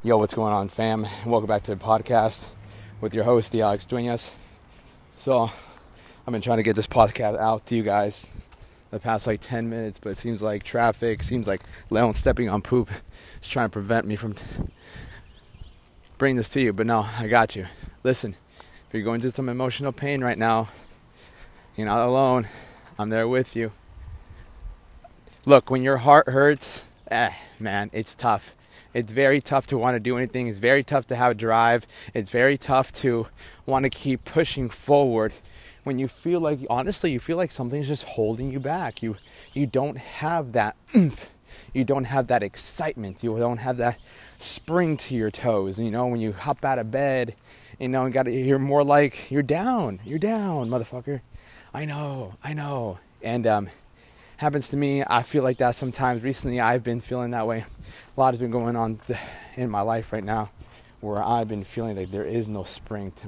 Yo, what's going on, fam? Welcome back to the podcast with your host, the Alex Duenas. So, I've been trying to get this podcast out to you guys the past 10 minutes, but it seems like traffic, seems like Leon stepping on poop is trying to prevent me from bringing this to you. But no, I got you. Listen, if you're going through some emotional pain right now, you're not alone. I'm there with you. Look, when your heart hurts, man, it's tough. It's very tough to want to do anything. It's very tough to have drive. It's very tough to want to keep pushing forward when you feel like, honestly, you feel like something's just holding you back. You don't have that oomph. You don't have that excitement. You don't have that spring to your toes. You know, when you hop out of bed, you're more like, you're down, motherfucker. I know. And happens to me. I feel like that sometimes. Recently, I've been feeling that way. A lot has been going on in my life right now where I've been feeling like there is no spring to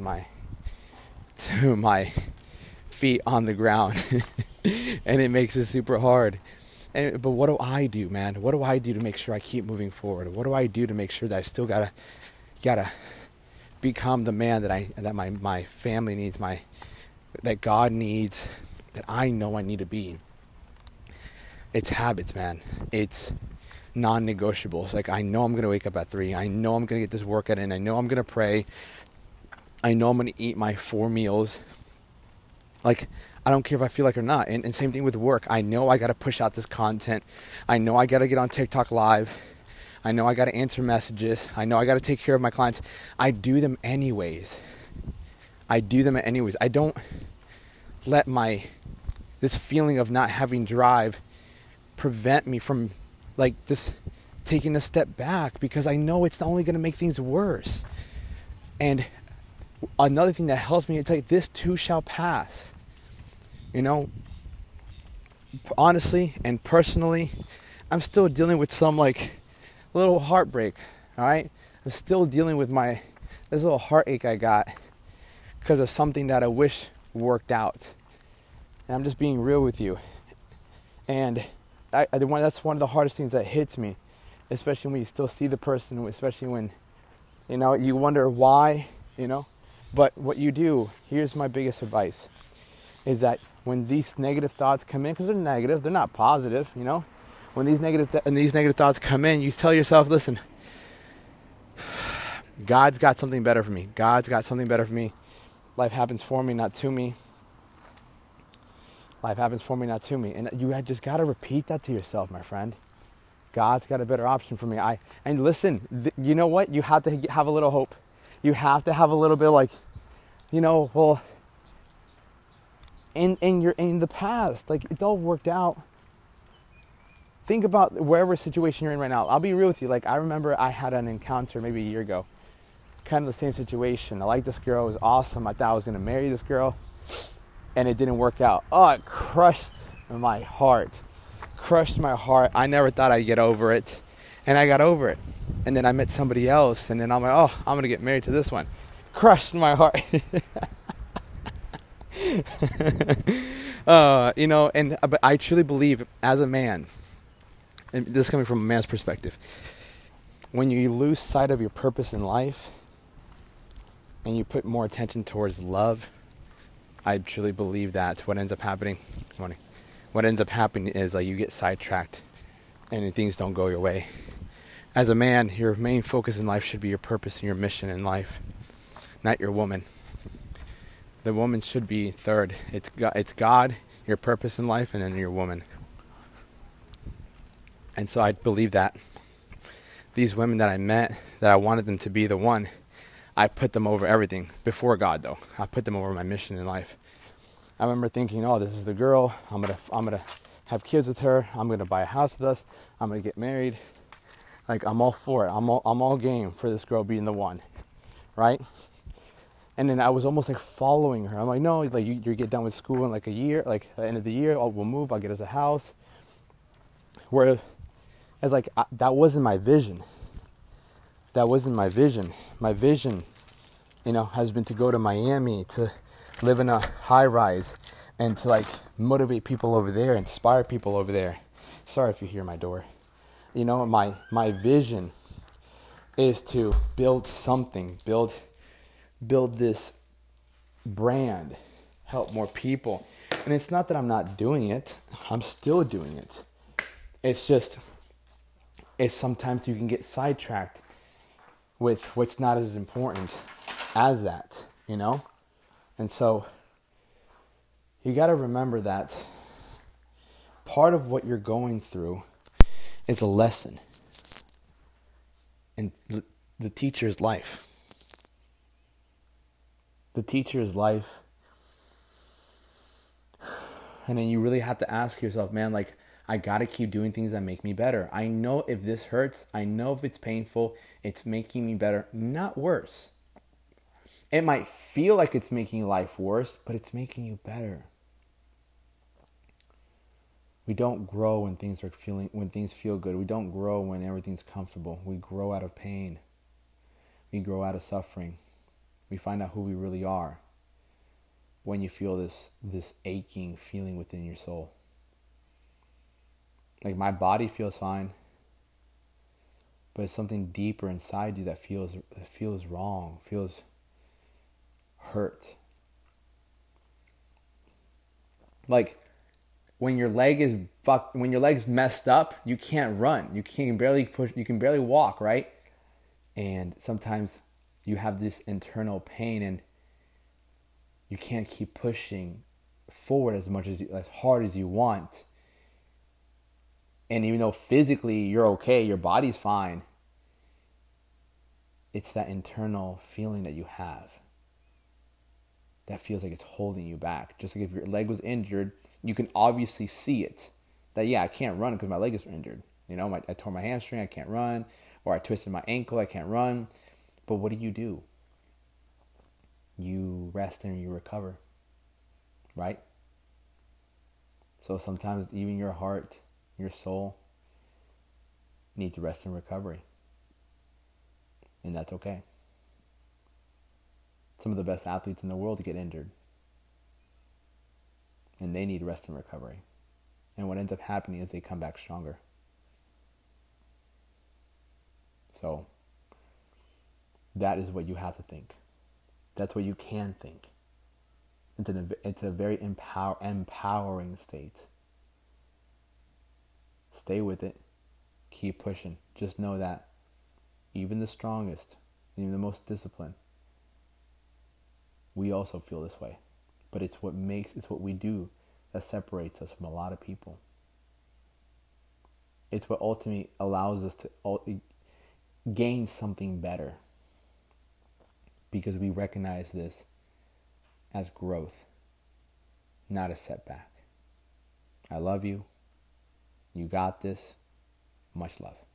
my feet on the ground. And it makes it super hard. But what do I do, man? What do I do to make sure I keep moving forward? What do I do to make sure that I still gotta become the man that my family needs, that God needs, that I know I need to be? It's habits, man. It's non-negotiables. Like, I know I'm going to wake up at 3. I know I'm going to get this workout in. I know I'm going to pray. I know I'm going to eat my 4 meals. Like, I don't care if I feel like it or not. And same thing with work. I know I got to push out this content. I know I got to get on TikTok Live. I know I got to answer messages. I know I got to take care of my clients. I do them anyways. I don't let this feeling of not having drive prevent me from just taking a step back, because I know it's only going to make things worse. And another thing that helps me, it's like, this too shall pass. You know, honestly and personally, I'm still dealing with some little heartbreak. All right, I'm still dealing with this little heartache I got because of something that I wish worked out. And I'm just being real with you. And that's one of the hardest things that hits me, especially when you still see the person, especially when, you wonder why, But what you do, here's my biggest advice, is that when these negative thoughts come in, because they're negative, they're not positive, When these negative thoughts come in, you tell yourself, listen, God's got something better for me. Life happens for me, not to me. And you just got to repeat that to yourself, my friend. God's got a better option for me. And listen, you know what? You have to have a little hope. You have to have a little bit in the past, it all worked out. Think about wherever situation you're in right now. I'll be real with you. I remember I had an encounter maybe a year ago, kind of the same situation. I liked this girl. It was awesome. I thought I was going to marry this girl. And it didn't work out. Oh, it crushed my heart. I never thought I'd get over it. And I got over it. And then I met somebody else. And then I'm like, oh, I'm going to get married to this one. Crushed my heart. But I truly believe, as a man, and this is coming from a man's perspective, when you lose sight of your purpose in life and you put more attention towards love, I truly believe that what ends up happening is you get sidetracked and things don't go your way. As a man, your main focus in life should be your purpose and your mission in life, not your woman. The woman should be third. It's God, your purpose in life, and then your woman. And so I believe that these women that I met, that I wanted them to be the one, I put them over everything. Before God, though, I put them over my mission in life. I remember thinking, oh, this is the girl. I'm gonna have kids with her. I'm gonna buy a house with us. I'm gonna get married. I'm all for it. I'm all game for this girl being the one, right? And then I was almost following her. I'm like, no, you get done with school in a year. At the end of the year, we'll move. I'll get us a house. Whereas that wasn't my vision. My vision, has been to go to Miami, to live in a high rise, and to motivate people over there, inspire people over there. Sorry if you hear my door. My vision is to build something, build this brand, help more people. And it's not that I'm not doing it. I'm still doing it. It's sometimes you can get sidetracked with what's not as important as that, you know? And so you got to remember that part of what you're going through is a lesson in the teacher's life. The teacher's life. And then you really have to ask yourself, man, like, I got to keep doing things that make me better. I know if this hurts, I know if it's painful, it's making me better, not worse. It might feel like it's making life worse, but it's making you better. We don't grow when things feel good. We don't grow when everything's comfortable. We grow out of pain. We grow out of suffering. We find out who we really are when you feel this aching feeling within your soul. Like, my body feels fine, but it's something deeper inside you that feels wrong, feels hurt. Like, when your leg's messed up, you can't run. You can barely push. You can barely walk, right? And sometimes you have this internal pain, and you can't keep pushing forward as hard as you want. And even though physically you're okay, your body's fine, it's that internal feeling that you have that feels like it's holding you back. Just like if your leg was injured, you can obviously see it. That, yeah, I can't run because my leg is injured. You know, I tore my hamstring, I can't run. Or I twisted my ankle, I can't run. But what do? You rest and you recover, right? So sometimes even your heart, your soul needs rest and recovery. And that's okay. Some of the best athletes in the world get injured. And they need rest and recovery. And what ends up happening is they come back stronger. So that is what you have to think. That's what you can think. It's a very empowering state. Stay with it. Keep pushing. Just know that even the strongest, even the most disciplined, we also feel this way. But it's what we do that separates us from a lot of people. It's what ultimately allows us to gain something better. Because we recognize this as growth, not a setback. I love you. You got this. Much love.